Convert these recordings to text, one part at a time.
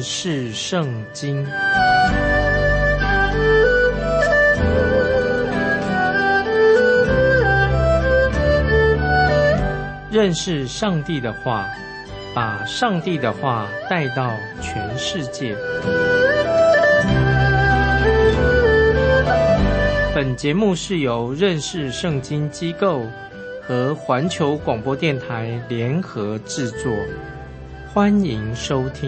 识圣经。认识上帝的话，把上帝的话带到全世界。本节目是由认识圣经机构和环球广播电台联合制作，欢迎收听。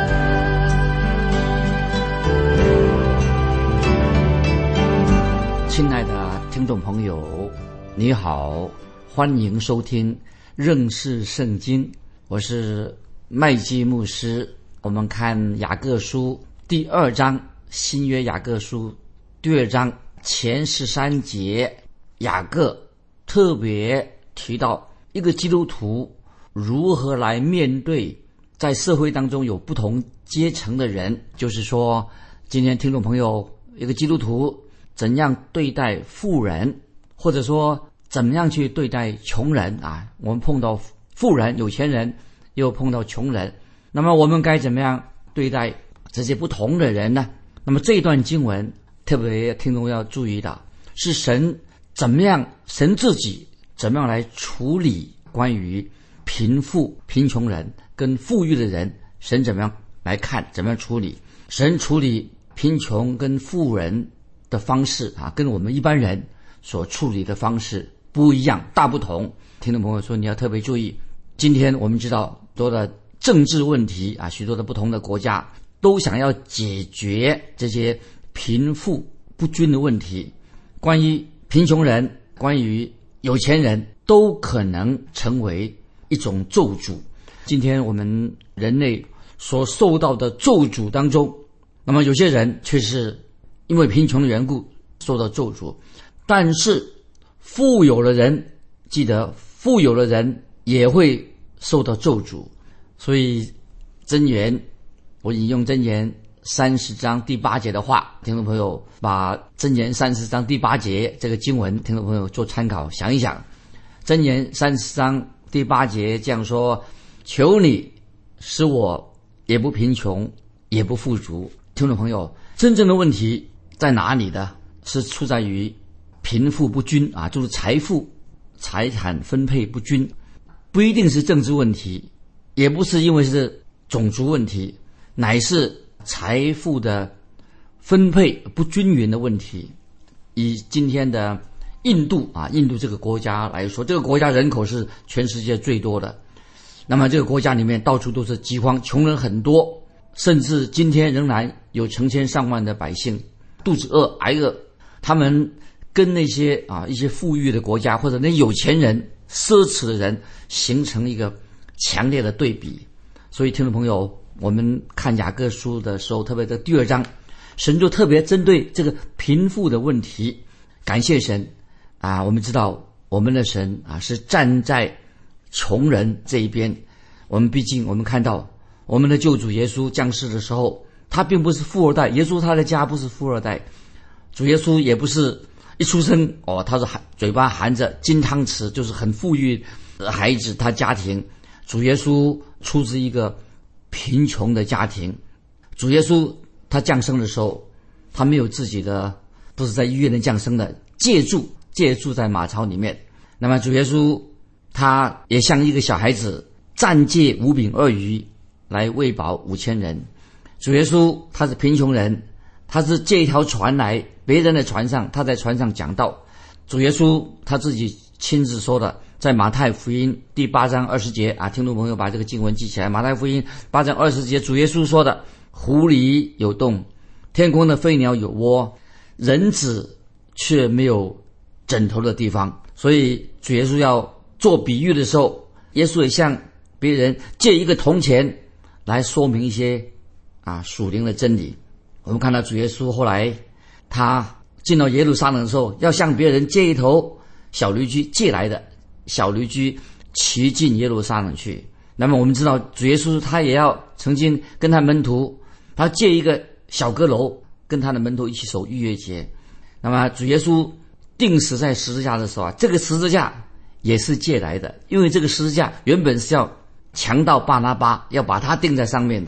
亲爱的听众朋友，你好，欢迎收听认识圣经，我是麦基牧师。我们看雅各书第2章，新约雅各书第2章前13节，雅各特别提到一个基督徒如何来面对在社会当中有不同阶层的人，就是说今天听众朋友，一个基督徒怎样对待富人，或者说怎么样去对待穷人啊？我们碰到富人、有钱人，又碰到穷人，那么我们该怎么样对待这些不同的人呢？那么这一段经文特别听众要注意的是，神自己怎么样来处理关于贫穷人跟富裕的人，神怎么样来看，怎么样处理？神处理贫穷跟富人的方式啊，跟我们一般人所处理的方式不一样，大不同。听众朋友说你要特别注意，今天我们知道多的政治问题啊，许多的不同的国家都想要解决这些贫富不均的问题。关于贫穷人，关于有钱人，都可能成为一种咒诅。今天我们人类所受到的咒诅当中，那么有些人却是因为贫穷的缘故受到咒诅，但是富有的人，记得富有的人也会受到咒诅。所以箴言，我引用箴言30章第8节的话，听众朋友把箴言30章第8节这个经文，听众朋友做参考想一想。箴言30章第8节这样说：求你使我也不贫穷也不富足。听众朋友，真正的问题在哪里呢？是出在于贫富不均啊，就是财产分配不均，不一定是政治问题，也不是因为是种族问题，乃是财富的分配不均匀的问题。以今天的印度这个国家来说，这个国家人口是全世界最多的，那么这个国家里面到处都是饥荒，穷人很多，甚至今天仍然有成千上万的百姓肚子饿挨饿。他们跟那些一些富裕的国家或者那有钱人、奢侈的人形成一个强烈的对比。所以听众朋友，我们看雅各书的时候，特别在第2章，神就特别针对这个贫富的问题，感谢神啊！我们知道我们的神是站在穷人这一边。毕竟我们看到我们的救主耶稣降世的时候，他并不是富二代，耶稣他的家不是富二代，主耶稣也不是一出生他是嘴巴含着金汤匙，就是很富裕的孩子。他家庭，主耶稣出自一个贫穷的家庭。主耶稣他降生的时候，他没有自己的，不是在医院里降生的，借住在马槽里面。那么主耶稣他也像一个小孩子，暂借5饼2鱼来喂饱5000人。主耶稣他是贫穷人，他是借一条船来别人的船上，他在船上讲道。主耶稣他自己亲自说的，在马太福音第8章20节听众朋友把这个经文记起来。马太福音8章20节，主耶稣说的：狐狸有洞，天空的飞鸟有窝，人子却没有枕头的地方。所以主耶稣要做比喻的时候，耶稣也向别人借一个铜钱来说明一些属灵的真理。我们看到主耶稣后来他进到耶路撒冷的时候，要向别人借一头小驴驹，借来的小驴驹骑进耶路撒冷去。那么我们知道主耶稣他也要曾经跟他门徒，他借一个小阁楼跟他的门徒一起守逾越节。那么主耶稣钉死在十字架的时候这个十字架也是借来的，因为这个十字架原本是要强盗巴拿巴要把他钉在上面的。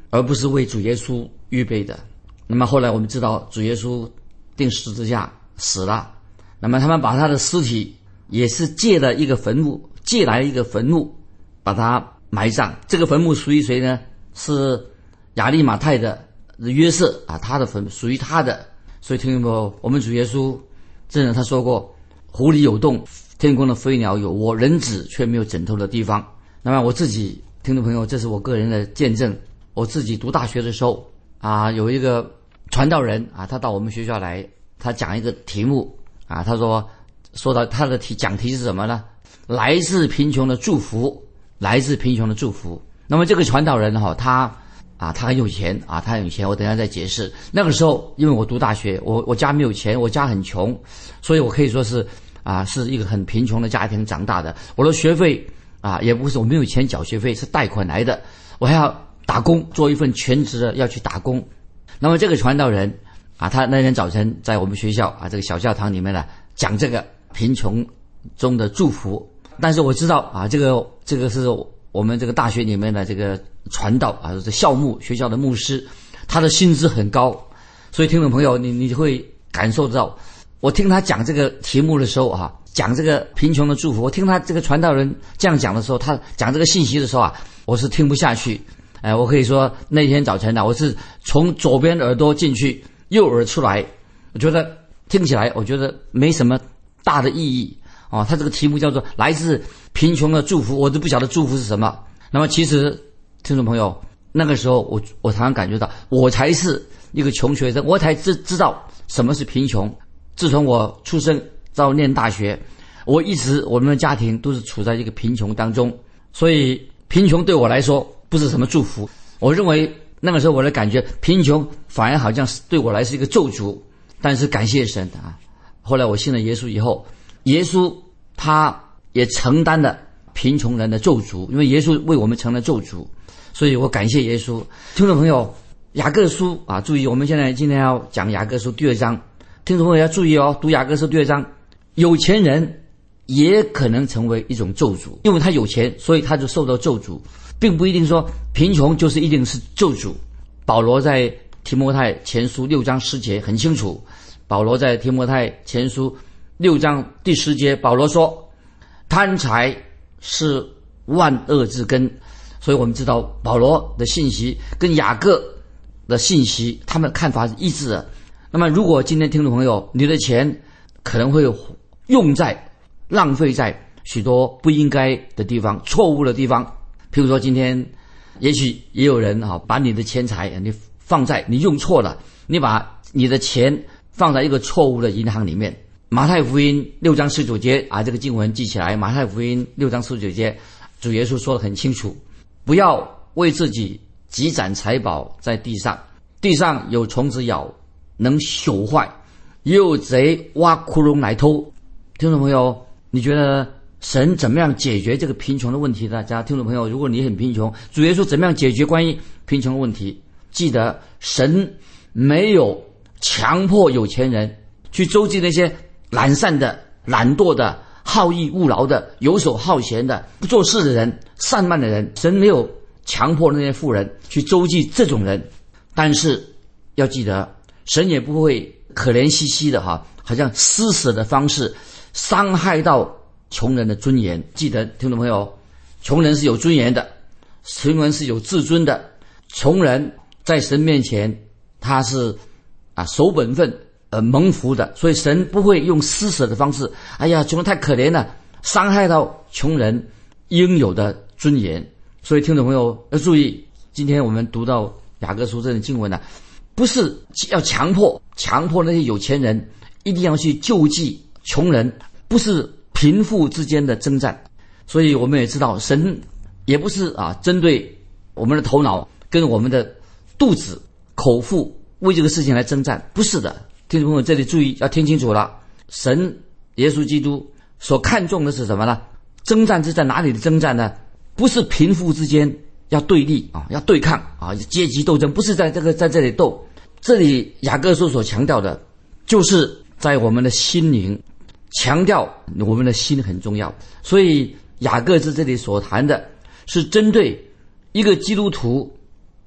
而不是为主耶稣预备的。那么后来我们知道主耶稣钉十字架死了，那么他们把他的尸体也是借来一个坟墓把他埋葬。这个坟墓属于谁呢？是亚利马太的约瑟啊，他的坟属于他的。所以听众朋友，我们主耶稣真的他说过，湖里有洞，天空的飞鸟有窝，人子却没有枕头的地方。那么我自己听众朋友，这是我个人的见证。我自己读大学的时候啊，有一个传道人啊，他到我们学校来，他讲一个题目啊，他说到他的讲题是什么呢？来自贫穷的祝福，来自贫穷的祝福。那么这个传道人他很有钱啊，他很有钱，我等一下再解释。那个时候因为我读大学，我家没有钱，我家很穷，所以我可以说是是一个很贫穷的家庭长大的。我的学费也不是我没有钱缴学费，是贷款来的，我还要打工，做一份全职的要去打工。那么这个传道人他那天早晨在我们学校这个小教堂里面呢讲这个贫穷中的祝福。但是我知道这个是我们这个大学里面的这个传道是校牧学校的牧师，他的薪资很高。所以听众朋友，你会感受到，我听他讲这个题目的时候讲这个贫穷的祝福，我听他这个传道人这样讲的时候，他讲这个信息的时候我是听不下去。我可以说那天早晨我是从左边耳朵进去，右耳出来，我觉得听起来我觉得没什么大的意义他这个题目叫做来自贫穷的祝福，我都不晓得祝福是什么。那么其实听众朋友，那个时候我常常感觉到我才是一个穷学生，我才知道什么是贫穷。自从我出生到念大学，我们的家庭都是处在一个贫穷当中，所以贫穷对我来说不是什么祝福。我认为那个时候我的感觉，贫穷反而好像是对我来是一个咒诅。但是感谢神后来我信了耶稣以后，耶稣他也承担了贫穷人的咒诅，因为耶稣为我们成了咒诅，所以我感谢耶稣。听众朋友，雅各书注意，我们今天要讲雅各书第2章，听众朋友要注意读雅各书第2章，有钱人也可能成为一种咒诅，因为他有钱，所以他就受到咒诅，并不一定说贫穷就是一定是咒诅。保罗在提摩太前书6章10节很清楚，保罗在提摩太前书6章第10节，保罗说贪财是万恶之根。所以我们知道保罗的信息跟雅各的信息他们看法是一致的。那么如果今天听众朋友，你的钱可能会浪费在许多不应该的地方，错误的地方。譬如说今天也许也有人把你的钱财你用错了，你把你的钱放在一个错误的银行里面。马太福音6章19节这个经文记起来，马太福音6章19节，主耶稣说得很清楚，不要为自己积攒财宝在地上，地上有虫子咬，能朽坏，也有贼挖窟窿来偷。听众朋友，你觉得神怎么样解决这个贫穷的问题呢？听众朋友，如果你很贫穷，主耶稣怎么样解决关于贫穷的问题？记得神没有强迫有钱人去周济那些懒散的、懒惰的、好逸恶劳的、游手好闲的、不做事的人、散漫的人，神没有强迫那些富人去周济这种人。但是要记得，神也不会可怜兮兮的好像施舍的方式伤害到穷人的尊严。记得听众朋友，穷人是有尊严的，穷人是有自尊的，穷人在神面前他是守本分蒙福的，所以神不会用施舍的方式，穷人太可怜了，伤害到穷人应有的尊严。所以听众朋友要注意，今天我们读到雅各书这段经文不是要强迫那些有钱人一定要去救济穷人，不是贫富之间的征战。所以我们也知道，神也不是针对我们的头脑跟我们的肚子口腹为这个事情来征战，不是的。听众朋友这里注意，要听清楚了，神耶稣基督所看重的是什么呢？征战是在哪里的征战呢？不是贫富之间要对立要对抗阶级斗争，不是在这里斗。这里雅各书所强调的就是在我们的心灵，强调我们的心很重要。所以雅各在这里所谈的是针对一个基督徒对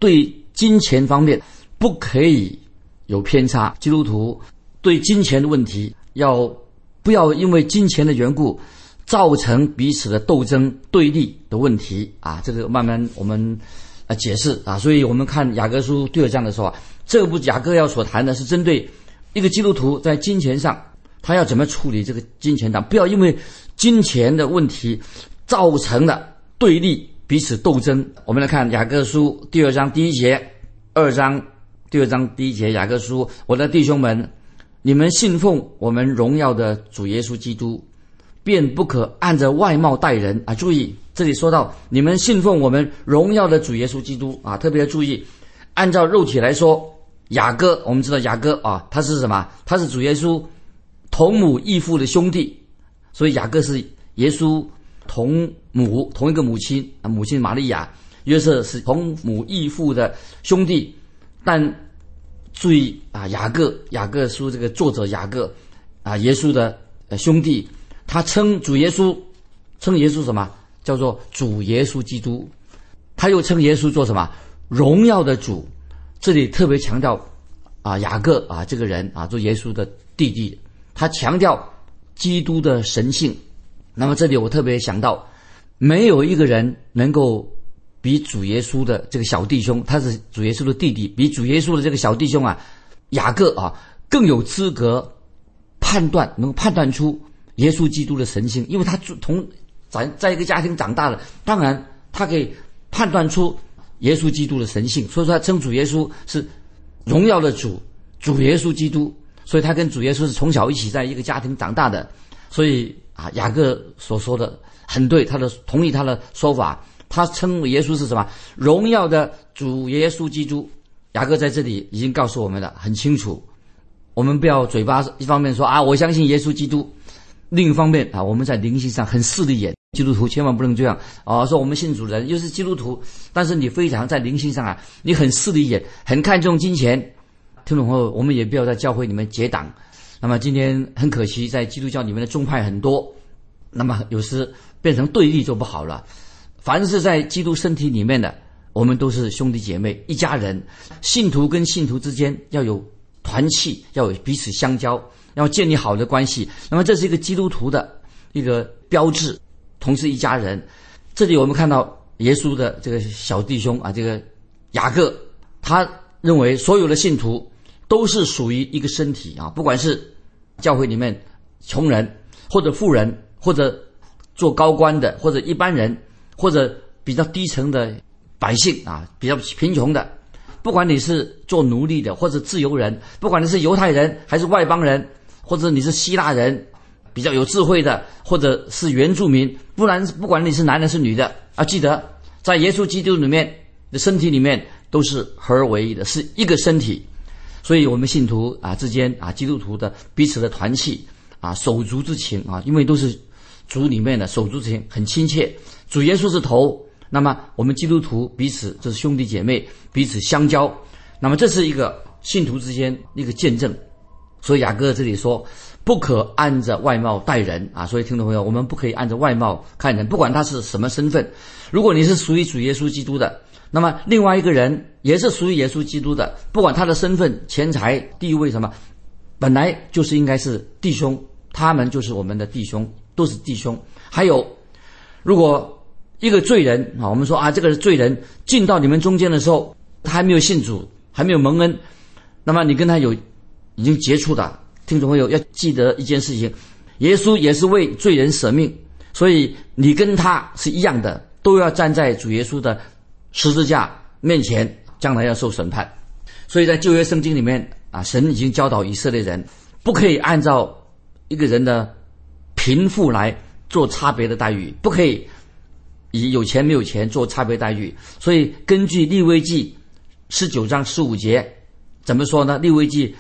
金钱方面不可以有偏差。基督徒对金钱的问题不要因为金钱的缘故造成彼此的斗争对立的问题啊，这个慢慢我们解释啊。所以我们看雅各书第2章的时候啊，这部雅各要所谈的是针对一个基督徒在金钱上他要怎么处理这个金钱上，不要因为金钱的问题造成了对立彼此斗争。我们来看雅各书第2章第1节，2章第2章第1节，雅各书，我的弟兄们，你们信奉我们荣耀的主耶稣基督，便不可按着外貌待人啊！注意，这里说到你们信奉我们荣耀的主耶稣基督啊，特别注意，按照肉体来说，雅各，我们知道雅各啊，他是什么？他是主耶稣同母异父的兄弟，所以雅各是耶稣同一个母亲啊，母亲玛利亚，约瑟是同母异父的兄弟。但注意啊，雅各书这个作者雅各啊，耶稣的兄弟，他称耶稣什么？叫做主耶稣基督。他又称耶稣做什么？荣耀的主。这里特别强调啊，雅各啊这个人啊，做耶稣的弟弟，他强调基督的神性。那么这里我特别想到，没有一个人能够比主耶稣的这个小弟兄，他是主耶稣的弟弟，比主耶稣的这个小弟兄啊，雅各啊更有资格能够判断出耶稣基督的神性，因为他在一个家庭长大的，当然他可以判断出耶稣基督的神性，所以说他称主耶稣是荣耀的主耶稣基督，所以他跟主耶稣是从小一起在一个家庭长大的。所以啊，雅各所说的很对，同意他的说法，他称耶稣是什么？荣耀的主耶稣基督。雅各在这里已经告诉我们了，很清楚。我们不要嘴巴一方面说啊，我相信耶稣基督，另一方面啊，我们在灵性上很势利眼。基督徒千万不能这样啊！说我们信主的人又是基督徒，但是你非常在灵性上啊，你很势利眼，很看重金钱。听众朋友，我们也不要在教会里面结党。那么今天很可惜，在基督教里面的宗派很多，那么有时变成对立就不好了。凡是在基督身体里面的，我们都是兄弟姐妹一家人。信徒跟信徒之间要有团契，要有彼此相交，要建立好的关系。那么这是一个基督徒的一个标志，同是一家人。这里我们看到耶稣的这个小弟兄啊，这个雅各，他认为所有的信徒都是属于一个身体啊，不管是教会里面穷人或者富人，或者做高官的，或者一般人，或者比较低层的百姓啊，比较贫穷的，不管你是做奴隶的或者自由人，不管你是犹太人还是外邦人，或者你是希腊人，比较有智慧的，或者是原住民，不管你是男的是女的啊，记得在耶稣基督里面的身体里面都是合而为一的，是一个身体。所以我们信徒啊之间啊，基督徒的彼此的团契啊，手足之情啊，因为都是主里面的手足之情，很亲切。主耶稣是头，那么我们基督徒彼此就是兄弟姐妹，彼此相交。那么这是一个信徒之间一个见证。所以雅各这里说，不可按着外貌待人啊。所以听众朋友，我们不可以按着外貌看人，不管他是什么身份。如果你是属于主耶稣基督的，那么另外一个人也是属于耶稣基督的，不管他的身份、钱财、地位什么，本来就是应该是弟兄，他们就是我们的弟兄，都是弟兄。还有，如果一个罪人啊，我们说啊，这个罪人进到你们中间的时候，他还没有信主，还没有蒙恩，那么你跟他已经接触的，听众朋友要记得一件事情，耶稣也是为罪人舍命，所以你跟他是一样的，都要站在主耶稣的十字架面前，将来要受审判。所以在旧约圣经里面啊，神已经教导以色列人，不可以按照一个人的贫富来做差别的待遇，不可以以有钱没有钱做差别待遇。所以根据利未记19章15节怎么说呢？利未记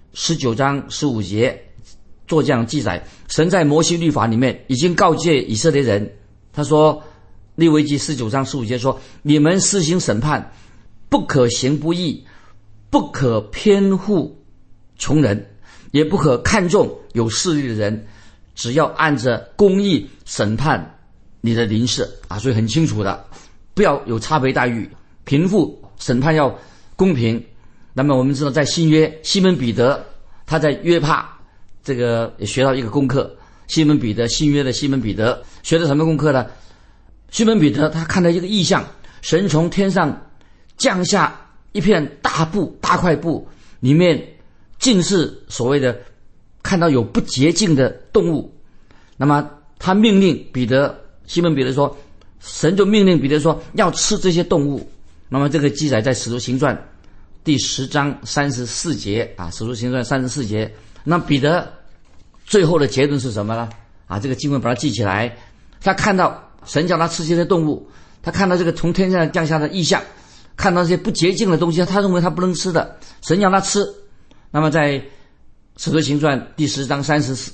19章15节做这样记载，神在摩西律法里面已经告诫以色列人，他说利未记19章15节说，你们施行审判，不可行不义，不可偏护穷人，也不可看重有势力的人，只要按着公义审判你的邻舍啊。所以很清楚的，不要有差别待遇，贫富审判要公平。那么我们知道，在新约，西门彼得他在约帕这个也学到一个功课。西门彼得，新约的西门彼得学的什么功课呢？西门彼得他看到一个异象，神从天上降下一片大布，大块布，里面尽是所谓的看到有不洁净的动物。那么他命令彼得，西门彼得说，神就命令彼得说要吃这些动物。那么这个记载在使徒行传第10章34节啊，使徒行传34节。那彼得最后的结论是什么呢？啊，这个经文把它记起来。他看到神叫他吃这些动物，他看到这个从天上降下的异象，看到这些不洁净的东西，他认为他不能吃的，神要他吃。那么在使徒行传第10章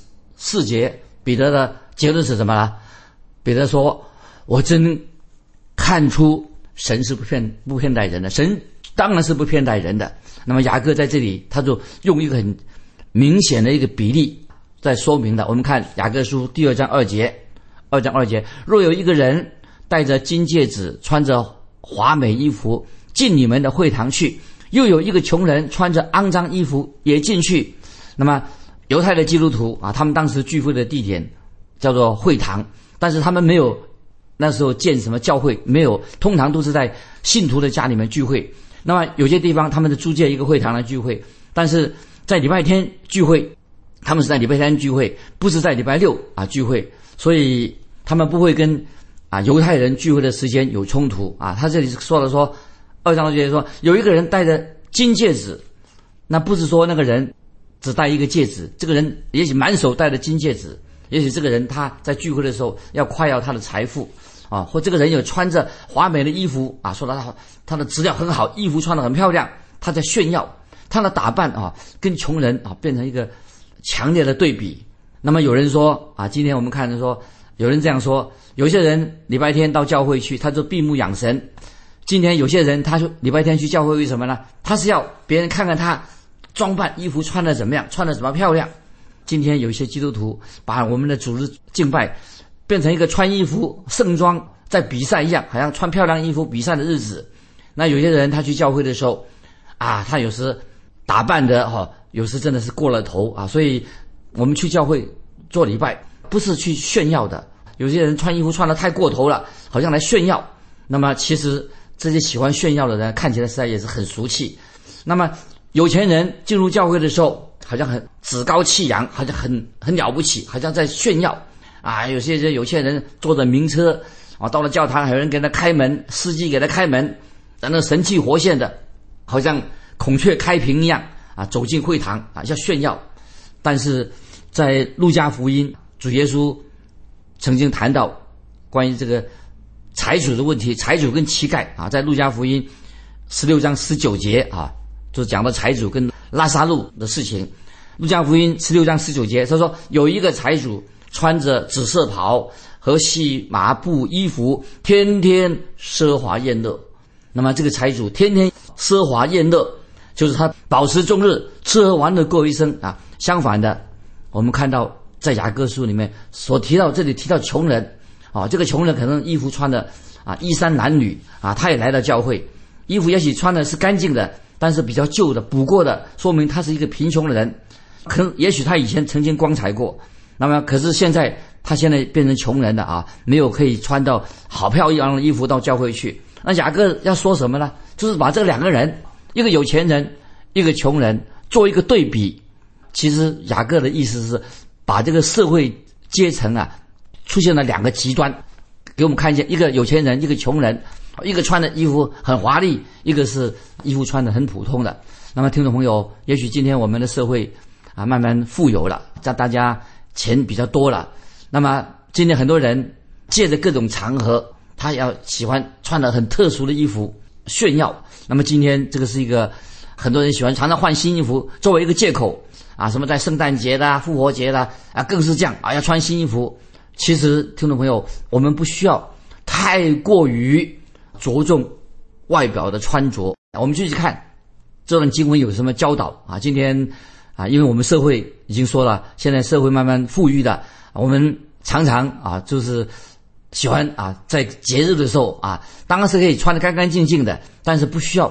34节，彼得的结论是什么呢？彼得说，我真看出神是不偏待人的，神当然是不偏待人的。那么雅各在这里他就用一个很明显的一个比例在说明的。我们看雅各书第2章2节，若有一个人戴着金戒指，穿着华美衣服进你们的会堂去，又有一个穷人穿着肮脏衣服也进去。那么犹太的基督徒啊，他们当时聚会的地点叫做会堂，但是他们没有那时候建什么教会，没有，通常都是在信徒的家里面聚会。那么有些地方他们的租借一个会堂来聚会，但是在礼拜天聚会，他们是在礼拜天聚会，不是在礼拜六啊聚会，所以他们不会跟犹太人聚会的时间有冲突啊。他这里说了说2章2节说，有一个人戴着金戒指，那不是说那个人只戴一个戒指，这个人也许满手戴着金戒指，也许这个人他在聚会的时候要夸耀他的财富啊，或这个人有穿着华美的衣服啊，说他的质量很好，衣服穿得很漂亮，他在炫耀他的打扮啊，跟穷人啊变成一个强烈的对比。那么有人说啊，今天我们看着说，有人这样说，有些人礼拜天到教会去，他就闭目养神。今天有些人他说礼拜天去教会为什么呢？他是要别人看看他装扮衣服穿得怎么样，穿得怎么漂亮。今天有一些基督徒把我们的主日敬拜变成一个穿衣服盛装在比赛一样，好像穿漂亮衣服比赛的日子。那有些人他去教会的时候啊，他有时打扮的有时真的是过了头啊。所以我们去教会做礼拜不是去炫耀的，有些人穿衣服穿得太过头了，好像来炫耀。那么其实这些喜欢炫耀的人看起来实在也是很俗气。那么有钱人进入教会的时候好像很趾高气扬，好像很了不起，好像在炫耀啊。有些人坐着名车啊，到了教堂，有人给他开门，司机给他开门，在那神气活现的，好像孔雀开屏一样啊，走进会堂啊，要炫耀。但是在路加福音，主耶稣曾经谈到关于这个财主的问题，财主跟乞丐啊，在路加福音16章19节啊，就讲到财主跟拉撒路的事情。路加福音16章19节，他说有一个财主穿着紫色袍和细麻布衣服，天天奢华宴乐。那么这个财主天天奢华宴乐，就是他饱食终日，吃喝玩乐过一生啊。相反的，我们看到在雅各书里面所提到，这里提到穷人啊，这个穷人可能衣服穿的啊衣衫褴褛啊，他也来到教会，衣服也许穿的是干净的，但是比较旧的补过的，说明他是一个贫穷的人。也许他以前曾经光彩过，那么可是现在他现在变成穷人了啊，没有可以穿到好漂亮的衣服到教会去。那雅各要说什么呢？就是把这两个人，一个有钱人，一个穷人，做一个对比。其实雅各的意思是把这个社会阶层啊出现了两个极端，给我们看见一个有钱人，一个穷人，一个穿的衣服很华丽，一个是衣服穿的很普通的。那么听众朋友，也许今天我们的社会啊慢慢富有了，让大家钱比较多了，那么今天很多人借着各种场合，他要喜欢穿的很特殊的衣服炫耀。那么今天这个是一个很多人喜欢常常换新衣服作为一个借口啊，什么在圣诞节的复活节的啊，更是这样啊，要穿新衣服。其实听众朋友，我们不需要太过于着重外表的穿着。我们继续看这段经文有什么教导啊？今天啊，因为我们社会已经说了，现在社会慢慢富裕的，我们常常啊就是喜欢啊在节日的时候啊，当然是可以穿得干干净净的，但是不需要太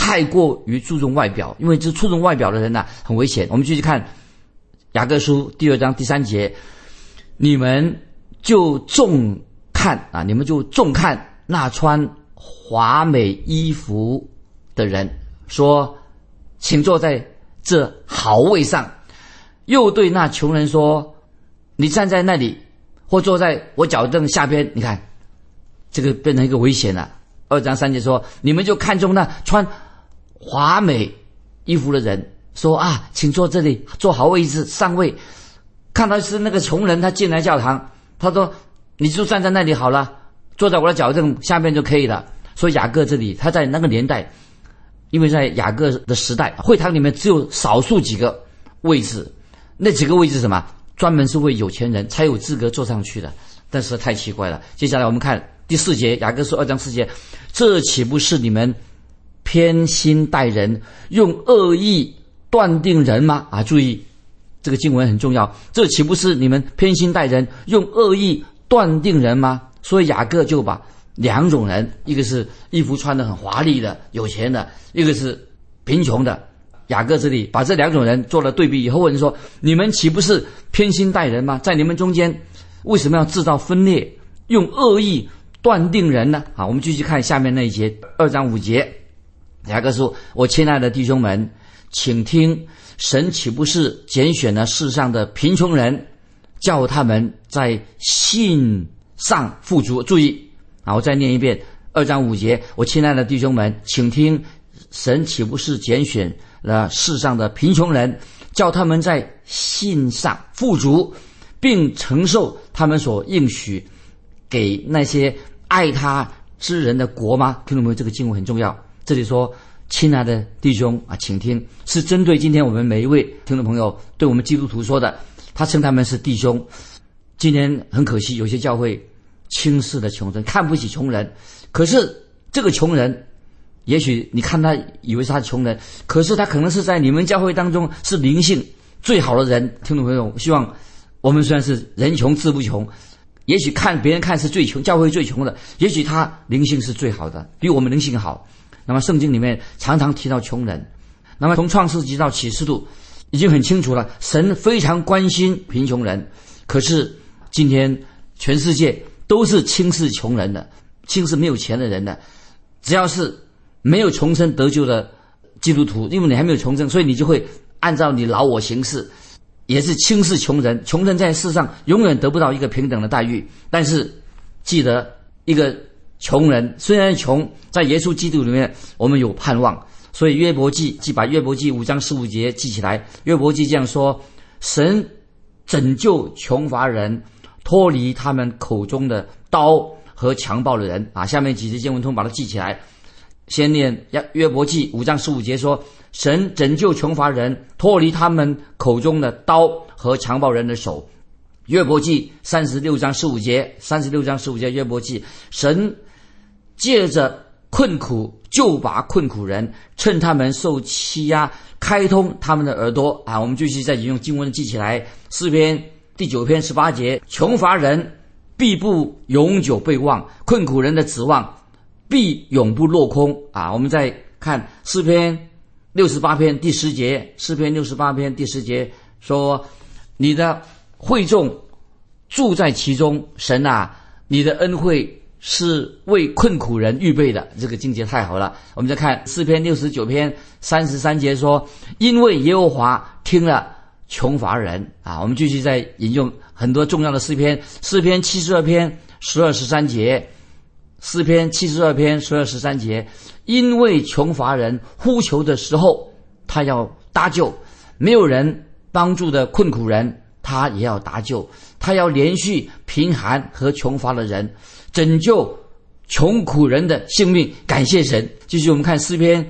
太过于注重外表，因为这注重外表的人呢，很危险。我们继续看雅各书第2章第3节，你们就重看那穿华美衣服的人，说请坐在这好位上，又对那穷人说，你站在那里或坐在我脚凳下边。你看这个变成一个危险了。2章3节说，你们就看中那穿华美衣服的人，说啊，请坐这里，坐好位置上位。看到是那个穷人，他进来教堂，他说你就站在那里好了，坐在我的脚凳下面就可以了。所以雅各这里他在那个年代，因为在雅各的时代，会堂里面只有少数几个位置，那几个位置是什么？专门是为有钱人才有资格坐上去的。但是太奇怪了。接下来我们看第4节，雅各书2章4节，这岂不是你们偏心待人，用恶意断定人吗？注意这个经文很重要，这岂不是你们偏心待人，用恶意断定人吗？所以雅各就把2种人，一个是衣服穿得很华丽的有钱的，一个是贫穷的。雅各这里把这2种人做了对比以后，问说，你们岂不是偏心待人吗？在你们中间为什么要制造分裂，用恶意断定人呢？我们继续看下面那一节2章5节，雅各说，我亲爱的弟兄们，请听，神岂不是拣选了世上的贫穷人，叫他们在信上富足。注意我再念一遍2章5节，我亲爱的弟兄们，请听，神岂不是拣选了世上的贫穷人，叫他们在信上富足，并承受他们所应许给那些爱他之人的国吗？听懂没有？这个经文很重要。这里说亲爱的弟兄请听，是针对今天我们每一位听众朋友对我们基督徒说的，他称他们是弟兄。今天很可惜，有些教会轻视了穷人，看不起穷人。可是这个穷人，也许你看他以为是他穷人，可是他可能是在你们教会当中是灵性最好的人。听众朋友，希望我们虽然是人穷志不穷，也许看别人看是最穷，教会最穷的，也许他灵性是最好的，比我们灵性好。那么圣经里面常常提到穷人，那么从创世纪到启示录已经很清楚了，神非常关心贫穷人。可是今天全世界都是轻视穷人的，轻视没有钱的人的。只要是没有重生得救的基督徒，因为你还没有重生，所以你就会按照你老我行事，也是轻视穷人。穷人在世上永远得不到一个平等的待遇。但是记得，一个穷人虽然穷，在耶稣基督里面我们有盼望。所以约伯记把约伯记5章15节记起来。约伯记这样说，神拯救穷乏人，脱离他们口中的刀和强暴的人。下面几节经文通把它记起来。先念约伯记5章15节说，神拯救穷乏人，脱离他们口中的刀和强暴人的手。约伯记36章15节，约伯记，神借着困苦救拔困苦人，趁他们受欺压，开通他们的耳朵。我们继续再引用经文记起来。诗篇第9篇18节，穷乏人必不永久被忘，困苦人的指望必永不落空。我们再看诗篇68篇第10节，诗篇68篇第10节说，你的会众住在其中，神你的恩惠是为困苦人预备的。这个境界太好了。我们再看诗篇69篇33节说，因为耶和华听了穷乏人。我们继续再引用很多重要的诗篇。诗篇72篇12、13节，诗篇72篇12、13节，因为穷乏人呼求的时候，他要搭救，没有人帮助的困苦人，他也要搭救，他要连续贫寒和穷乏的人，拯救穷苦人的性命。感谢神。继续我们看诗篇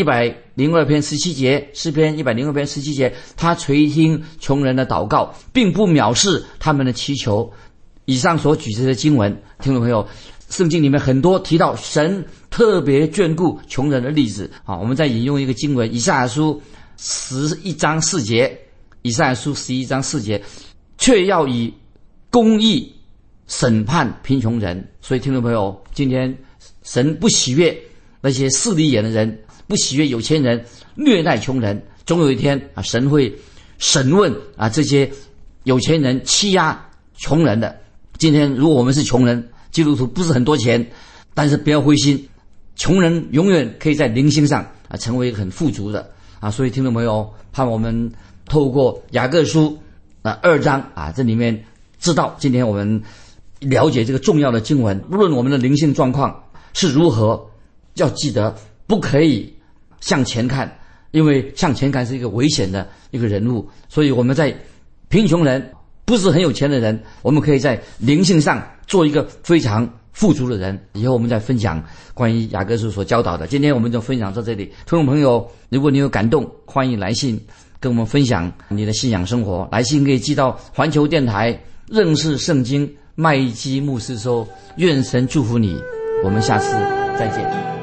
102篇17节，诗篇102篇17节，他垂听穷人的祷告，并不藐视他们的祈求。以上所举这些经文，听众朋友，圣经里面很多提到神特别眷顾穷人的例子。我们再引用一个经文，以赛亚书11章4节，以赛亚书11章4节，却要以公义审判贫穷人。所以听众朋友，今天神不喜悦那些势利眼的人， 不喜悦有钱人虐待穷人。总有一天啊，神会审问啊这些有钱人欺压穷人的。今天如果我们是穷人，基督徒不是很多钱，但是不要灰心，穷人永远可以在灵性上啊成为很富足的啊。所以听众朋友，盼我们透过雅各书2章啊，这里面知道今天我们了解这个重要的经文，无论我们的灵性状况是如何，要记得不可以向前看，因为向前看是一个危险的一个人物。所以我们在贫穷人不是很有钱的人，我们可以在灵性上做一个非常富足的人。以后我们再分享关于雅各书所教导的，今天我们就分享到这里。听众朋友，如果你有感动，欢迎来信跟我们分享你的信仰生活。来信可以寄到环球电台认识圣经麦基牧师说，愿神祝福你，我们下次再见。